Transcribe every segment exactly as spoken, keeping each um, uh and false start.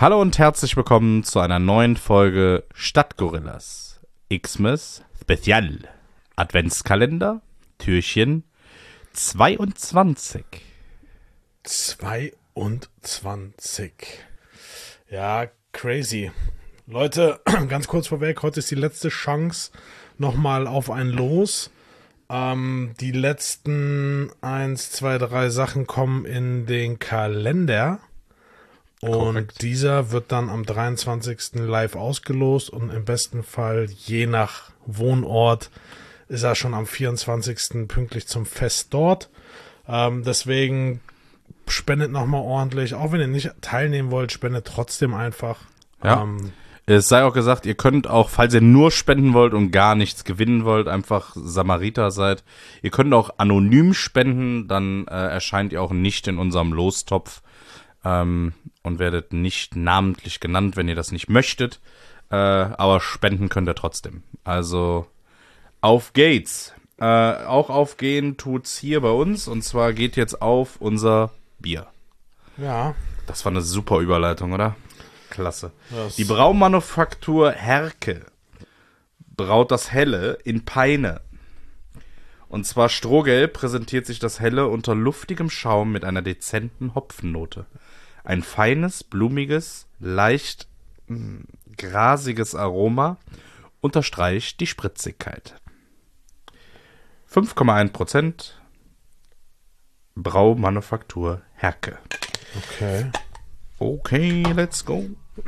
Hallo und herzlich willkommen zu einer neuen Folge Stadtgorillas Xmas Spezial Adventskalender Türchen zweiundzwanzig. zweiundzwanzig. Ja, crazy. Leute, ganz kurz vorweg, heute ist die letzte Chance nochmal auf ein Los. Ähm, die letzten eins, zwei, drei Sachen kommen in den Kalender. Und Korrekt. Dieser wird dann am dreiundzwanzigsten live ausgelost und im besten Fall, je nach Wohnort, ist er schon am vierundzwanzigsten pünktlich zum Fest dort. Ähm, deswegen spendet nochmal ordentlich. Auch wenn ihr nicht teilnehmen wollt, spendet trotzdem einfach. Ja. Ähm, Es sei auch gesagt, ihr könnt auch, falls ihr nur spenden wollt und gar nichts gewinnen wollt, einfach Samariter seid. Ihr könnt auch anonym spenden, dann äh, erscheint ihr auch nicht in unserem Lostopf ähm, und werdet nicht namentlich genannt, wenn ihr das nicht möchtet. Äh, aber spenden könnt ihr trotzdem. Also auf geht's. Äh, auch aufgehen tut's hier bei uns, und zwar geht jetzt auf unser Bier. ja. Das war eine super Überleitung, oder? Klasse. Das- Die Braumanufaktur Herke braut das Helle in Peine. Und zwar strohgelb präsentiert sich das Helle unter luftigem Schaum mit einer dezenten Hopfennote. Ein feines, blumiges, leicht mh, grasiges Aroma unterstreicht die Spritzigkeit. fünf Komma eins Prozent Braumanufaktur Herke. Okay. Okay, let's go.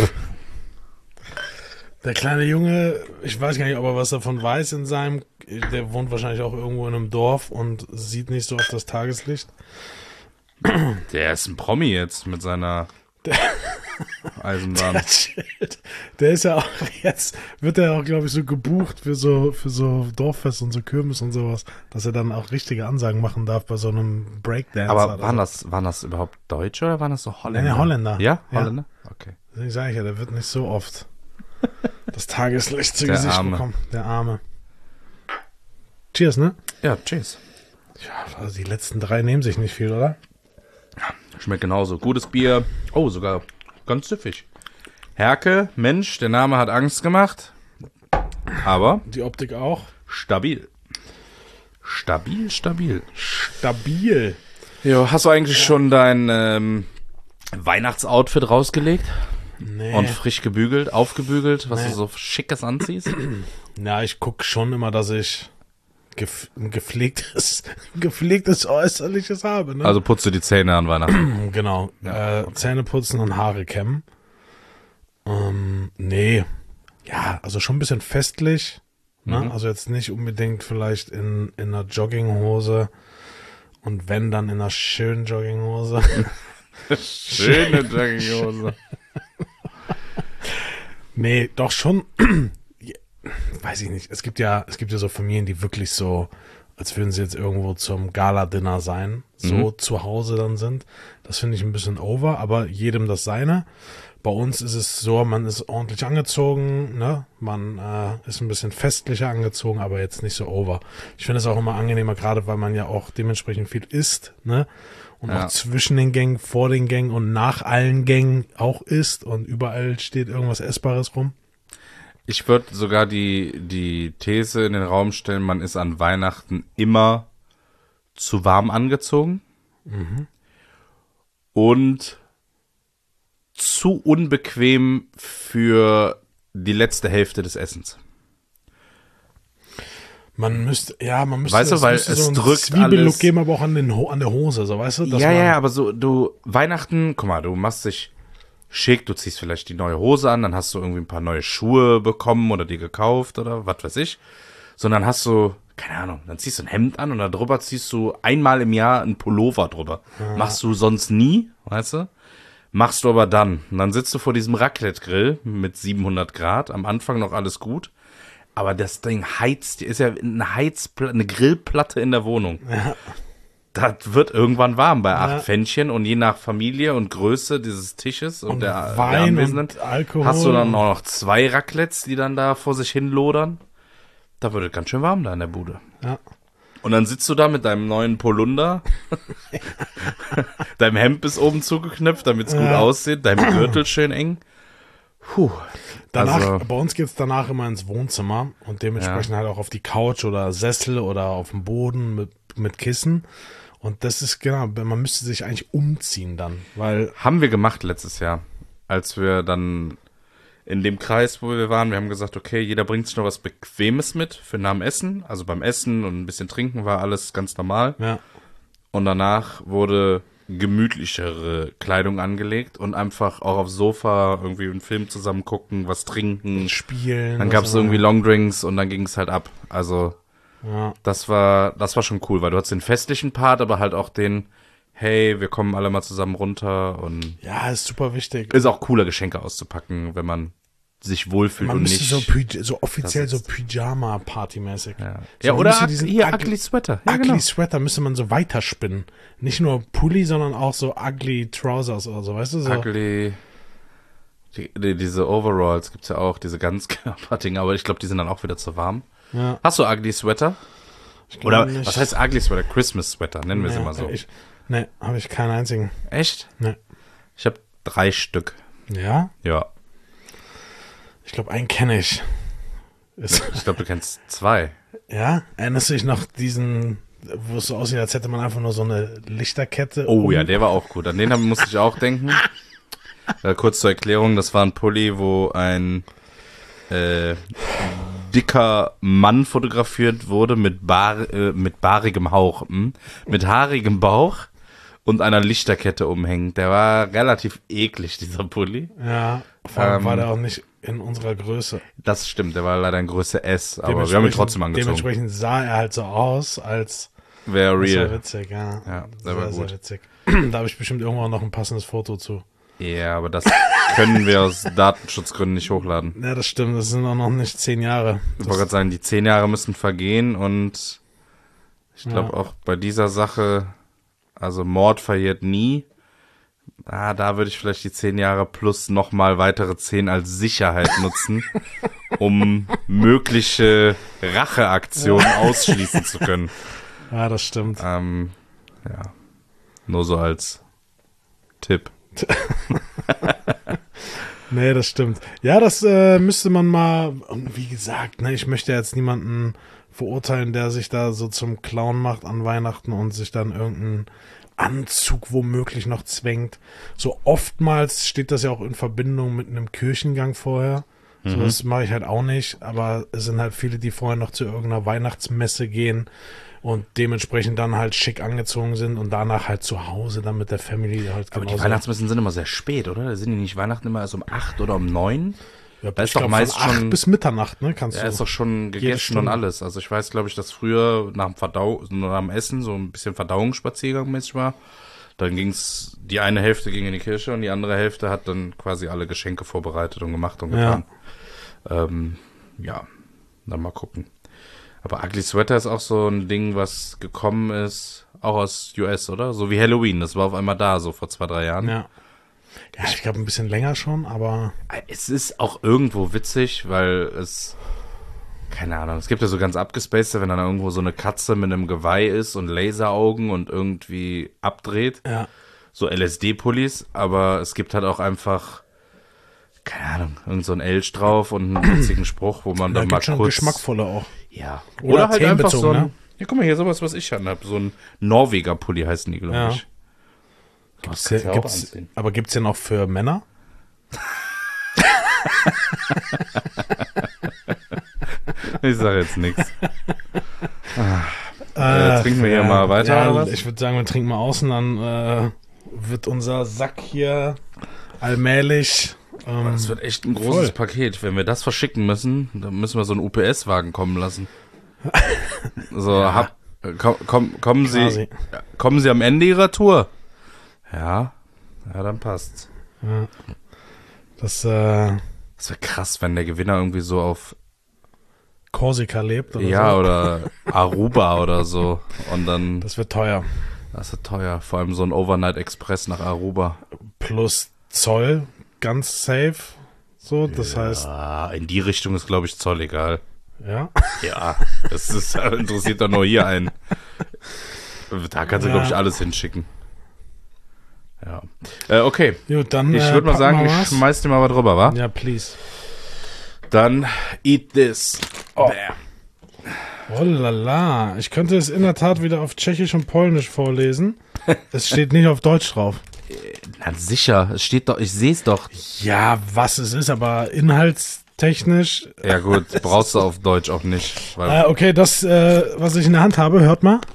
Der kleine Junge, ich weiß gar nicht, ob er was davon weiß in seinem, der wohnt wahrscheinlich auch irgendwo in einem Dorf und sieht nicht so oft das Tageslicht. Der ist ein Promi jetzt mit seiner Eisenbahn. Der, chillt. Der ist ja auch jetzt, wird er auch, glaube ich, so gebucht für so, für so Dorffest und so Kirmes und sowas, dass er dann auch richtige Ansagen machen darf bei so einem Breakdance. Aber oder waren so. das, waren das überhaupt Deutsche oder waren das so Holländer? Nee, nee, Holländer. Ja, Ja. Holländer? Okay. Deswegen sage ich ja, der wird nicht so oft das Tageslicht zu Der Gesicht Arme. bekommen. Der Arme. Cheers, ne? Ja, cheers. Ja, also die letzten drei nehmen sich nicht viel, oder? Schmeckt genauso. Gutes Bier. Oh, sogar ganz süffig. Herke, Mensch, der Name hat Angst gemacht. Aber Die Optik auch. stabil. Stabil, stabil. Stabil. Jo, hast du eigentlich schon dein ähm, Weihnachtsoutfit rausgelegt? Nee. Und frisch gebügelt, aufgebügelt, was Nee. du so Schickes anziehst? Ja, ich gucke schon immer, dass ich gef ein gepflegtes, gepflegtes Äußerliches habe, ne? Also putzt du die Zähne an Weihnachten. Genau. Ja, äh, Zähne putzen und Haare kämmen. Ähm, nee. Ja, also schon ein bisschen festlich. Ne? Mhm. Also jetzt nicht unbedingt vielleicht in, in einer Jogginghose. Und wenn, dann in einer schönen Jogginghose. Schöne Jogginghose. Nee, doch schon. Weiß ich nicht. Es gibt ja, es gibt ja so Familien, die wirklich so, als würden sie jetzt irgendwo zum Gala-Dinner sein, so Mhm. zu Hause dann sind. Das finde ich ein bisschen over, aber jedem das seine. Bei uns ist es so, man ist ordentlich angezogen, ne? Man äh, ist ein bisschen festlicher angezogen, aber jetzt nicht so over. Ich finde es auch immer angenehmer, gerade weil man ja auch dementsprechend viel isst, ne? Und Ja. auch zwischen den Gängen, vor den Gängen und nach allen Gängen auch isst und überall steht irgendwas Essbares rum. Ich würde sogar die, die These in den Raum stellen, man ist an Weihnachten immer zu warm angezogen und zu unbequem für die letzte Hälfte des Essens. Man müsste, ja, man müsste, Weißt du, weil müsste es so einen drückt Zwiebellook alles- geben, aber auch an, den, Ho- an der Hose, so, weißt du? Dass Ja, man, ja, aber so, du, Weihnachten, guck mal, du machst dich schick, du ziehst vielleicht die neue Hose an, dann hast du irgendwie ein paar neue Schuhe bekommen oder dir gekauft oder was weiß ich. Sondern hast du, keine Ahnung, dann ziehst du ein Hemd an und da drüber ziehst du einmal im Jahr einen Pullover drüber. Machst du sonst nie, weißt du? Machst du aber dann. Und dann sitzt du vor diesem Raclette-Grill mit siebenhundert Grad, am Anfang noch alles gut. Aber das Ding heizt, ist ja eine Heizplatte, eine Grillplatte in der Wohnung. Ja. Das wird irgendwann warm bei acht Ja. Pfännchen und je nach Familie und Größe dieses Tisches und, Und der, der Wein Anwesenden und Alkohol. hast du dann auch noch zwei Raclettes, die dann da vor sich hin lodern. Da wird es ganz schön warm da in der Bude. Ja. Und dann sitzt du da mit deinem neuen Polunder, deinem Hemd bis oben zugeknöpft, damit es gut Ja. aussieht, deinem Gürtel schön eng. Puh. Danach, Also, bei uns geht's danach immer ins Wohnzimmer und dementsprechend halt auch auf die Couch oder Sessel oder auf dem Boden mit, mit Kissen. Und das ist genau, man müsste sich eigentlich umziehen dann, weil haben wir gemacht letztes Jahr, als wir dann in dem Kreis, wo wir waren, wir haben gesagt, okay, jeder bringt sich noch was Bequemes mit für nach dem Essen. Also beim Essen und ein bisschen Trinken war alles ganz normal. ja, Und danach wurde gemütlichere Kleidung angelegt und einfach auch aufs Sofa irgendwie einen Film zusammen gucken, was trinken. spielen. Dann was gab es immer. irgendwie Longdrinks und dann ging es halt ab. Also Ja, das war, das war schon cool, weil du hast den festlichen Part, aber halt auch den, hey, wir kommen alle mal zusammen runter und ja, ist super wichtig. ist auch cooler, Geschenke auszupacken, wenn man sich wohlfühlt Man und müsste nicht. so, Py- so offiziell das so ist- Pyjama-Party-mäßig. ja, So, ja man oder müsste ag- diesen hier, ugly- Ugly Sweater. Ja, Ugly genau. Sweater müsste man so weiterspinnen. Nicht nur Pulli, sondern auch so Ugly Trousers oder so, weißt du? So. Ugly. Die, die, diese Overalls gibt's ja auch, diese ganz Dinger, aber ich glaube, die sind dann auch wieder zu warm. Ja, Hast du Ugly Sweater? ich glaub Oder nicht. was heißt Ugly Sweater? Christmas Sweater, nennen wir sie Nee, mal so. Ich, nee, habe ich keinen einzigen. Echt? Nee. Ich habe drei Stück. Ja? Ja. Ich glaube, einen kenne ich. Ist, Ich glaube, du kennst zwei. ja? Erinnerst du dich noch diesen, wo es so aussieht, als hätte man einfach nur so eine Lichterkette? Oh um- ja, der war auch gut. An den hab- musste ich auch denken. Äh, kurz zur Erklärung, das war ein Pulli, wo ein äh, dicker Mann fotografiert wurde mit, bar, äh, mit baarigem Hauch, hm? Mit haarigem Bauch und einer Lichterkette umhängt. Der war relativ eklig, dieser Pulli. Ja, vor allem Ähm, war der auch nicht in unserer Größe. Das stimmt, der war leider in Größe S, aber wir haben ihn trotzdem angezogen. Dementsprechend sah er halt so aus, als Wäre das war real. witzig, ja. Ja, der sehr, war sehr gut. witzig. Da habe ich bestimmt irgendwann noch ein passendes Foto zu. Ja, aber das können wir aus Datenschutzgründen nicht hochladen. Ja, das stimmt, das sind auch noch nicht zehn Jahre. Ich Das, wollte gerade sagen, die zehn Jahre müssen vergehen und ich glaube Ja. auch bei dieser Sache, also Mord verjährt nie. Ah, da würde ich vielleicht die zehn Jahre plus nochmal weitere zehn als Sicherheit nutzen, um mögliche Racheaktionen ausschließen zu können. ja, das stimmt. Ähm, ja, nur so als Tipp. Nee, das stimmt. Ja, das äh, müsste man mal, und wie gesagt, ne, ich möchte jetzt niemanden verurteilen, der sich da so zum Clown macht an Weihnachten und sich dann irgendeinen Anzug womöglich noch zwängt. So oftmals steht das ja auch in Verbindung mit einem Kirchengang vorher. So, Mhm. das mache ich halt auch nicht, aber es sind halt viele, die vorher noch zu irgendeiner Weihnachtsmesse gehen und dementsprechend dann halt schick angezogen sind und danach halt zu Hause dann mit der Family halt Aber die genauso. Weihnachtsmessen sind immer sehr spät, oder? Sind die nicht Weihnachten immer erst um acht oder um neun? Ja, da ist ich doch glaub, meist von acht schon- bis Mitternacht, ne, kannst Ja, du. ist doch schon gegessen Stunde. und alles. Also ich weiß, glaube ich, dass früher nach dem Verdau nach dem Essen so ein bisschen Verdauungsspaziergang mäßig war. Dann ging's, die eine Hälfte ging in die Kirche und die andere Hälfte hat dann quasi alle Geschenke vorbereitet und gemacht und getan. Ja, ähm, ja dann mal gucken. Aber Ugly Sweater ist auch so ein Ding, was gekommen ist, auch aus U S, oder? So wie Halloween, das war auf einmal da, so vor zwei, drei Jahren. Ja. Ja, ich glaube ein bisschen länger schon, aber Es ist auch irgendwo witzig, weil es, keine Ahnung, es gibt ja so ganz abgespacede, wenn dann irgendwo so eine Katze mit einem Geweih ist und Laseraugen und irgendwie abdreht. ja. So L S D-Pullis, aber es gibt halt auch einfach, keine Ahnung, irgend so ein Elch drauf und einen witzigen Spruch, wo man Da dann mal gibt schon kurz... geschmackvolle auch. Ja. Oder Oder, halt einfach so themenbezogen, ein... ne? Ja, guck mal hier, sowas, was ich anhab. So ein Norweger-Pulli heißen die, glaube Ja. ich. Gibt's, kannst du ja auch gibt's, anziehen. aber gibt's den auch für Männer? Ich sag jetzt nichts. Äh, Äh, trinken wir hier mal weiter, Ja, oder was? ich würde sagen, wir trinken mal außen, dann äh, wird unser Sack hier allmählich. Ähm, Das wird echt ein großes voll. Paket. Wenn wir das verschicken müssen, dann müssen wir so einen U P S-Wagen kommen lassen. So, hab, komm, komm, kommen Sie, Quasi. kommen Sie am Ende Ihrer Tour? Ja, ja, dann passt's. das äh, Das wäre krass, wenn der Gewinner irgendwie so auf, Korsika lebt oder ja, so. oder Aruba oder so. Und dann, Das wird teuer. das ist teuer. Vor allem so ein Overnight Express nach Aruba. Plus Zoll, ganz safe. So, das heißt, Ah, in die Richtung ist, glaube ich, Zoll egal. Ja? Ja, das ist, interessiert doch nur hier einen. Da kannst du, Ja. glaube ich, alles hinschicken. Ja. Äh, okay. Gut, dann Ich äh, würde mal packen sagen, wir ich was. schmeiß dir mal was drüber, wa? Ja, please. Dann eat this. Oh. Oh la la. Ich könnte es in der Tat wieder auf Tschechisch und Polnisch vorlesen. Es steht nicht auf Deutsch drauf. Na sicher, es steht doch, ich sehe es doch. Ja, was es ist, aber inhaltstechnisch. Ja gut, brauchst du auf Deutsch auch nicht. Weil Äh, okay, das, äh, was ich in der Hand habe, hört mal.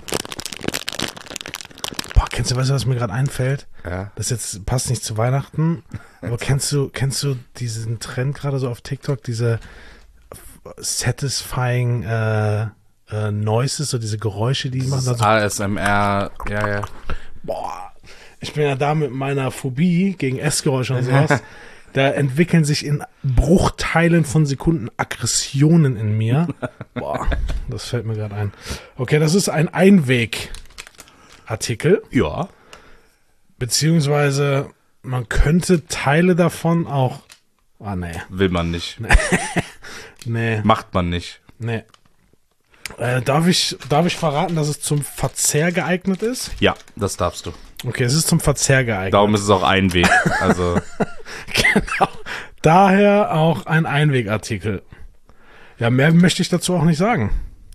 Boah, kennst du, weißt du, was mir gerade einfällt? ja. Das jetzt passt nicht zu Weihnachten, aber kennst du, kennst du diesen Trend gerade so auf TikTok, diese satisfying äh, äh, Noises, so diese Geräusche, die machen dann so, A S M R, ja, ja. boah, ich bin ja da mit meiner Phobie gegen Essgeräusche und sowas, da entwickeln sich in Bruchteilen von Sekunden Aggressionen in mir. Boah, das fällt mir gerade ein. Okay, das ist ein Einwegartikel. Ja. Beziehungsweise man könnte Teile davon auch. Ah, nee. Will man nicht. Nee. Macht man nicht. Nee. Äh, darf ich, darf ich verraten, dass es zum Verzehr geeignet ist? Ja, das darfst du. Okay, es ist zum Verzehr geeignet. Darum ist es auch ein Weg. Also, Genau. Daher auch ein Einwegartikel. Ja, mehr möchte ich dazu auch nicht sagen.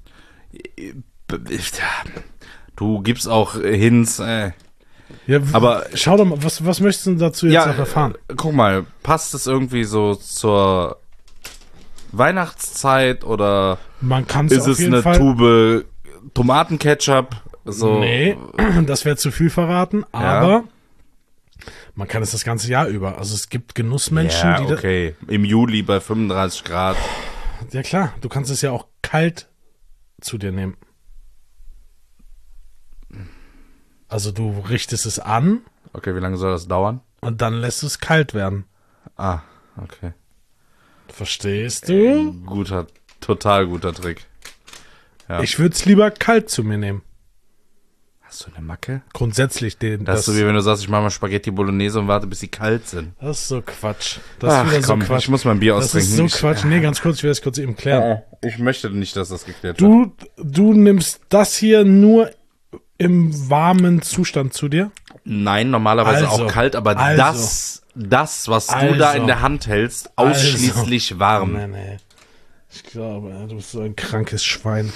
du gibst auch Hints, äh. Ja, w- Aber- schau doch mal, was, was möchtest du dazu jetzt Ja, noch erfahren? äh, guck mal, passt es irgendwie so zur Weihnachtszeit oder Man kann es ist auf es jeden eine Fall. Tube Tomatenketchup? So, Nee, das wäre zu viel verraten, aber man kann es das ganze Jahr über. Also es gibt Genussmenschen, ja, die das. okay. Im Juli bei fünfunddreißig Grad. Ja klar, du kannst es ja auch kalt zu dir nehmen. Also du richtest es an Okay, wie lange soll das dauern? und dann lässt du es kalt werden. Ah, okay. Verstehst du? Guter, total guter Trick. Ja. Ich würde es lieber kalt zu mir nehmen. Hast du eine Macke? Grundsätzlich den. Das ist so wie wenn du sagst, ich mache mal Spaghetti Bolognese und warte, bis sie kalt sind. das ist so Quatsch. Das ist Ach wieder komm, so Quatsch. ich muss mein Bier Das austrinken. ist so Ich- Quatsch. Nee, ganz kurz, ich will das kurz eben klären. Ich möchte nicht, dass das geklärt wird. Du, du nimmst das hier nur im warmen Zustand zu dir? Nein, normalerweise Also, auch kalt, aber also. das, das, was Also. du da in der Hand hältst, ausschließlich Also. warm. Nee, nee. Ich glaube, du bist so ein krankes Schwein.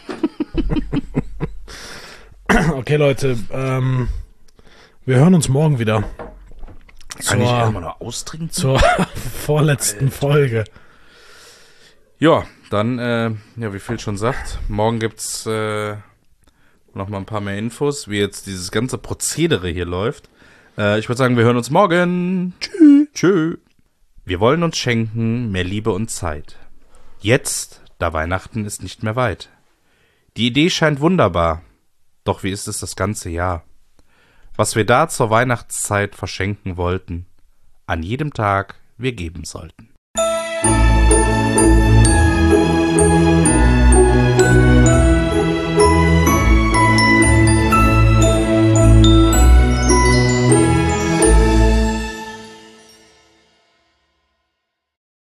Okay, Leute, ähm, wir hören uns morgen wieder. Kann ich Zur, einmal noch austrinken? zur vorletzten Folge. Ja, dann, äh, ja, wie Phil schon sagt, morgen gibt's äh, noch mal ein paar mehr Infos, wie jetzt dieses ganze Prozedere hier läuft. Äh, ich würde sagen, wir hören uns morgen. Tschüss. Tschüss. Wir wollen uns schenken mehr Liebe und Zeit. Jetzt, da Weihnachten ist nicht mehr weit. Die Idee scheint wunderbar. Doch wie ist es das ganze Jahr? Was wir da zur Weihnachtszeit verschenken wollten, an jedem Tag wir geben sollten.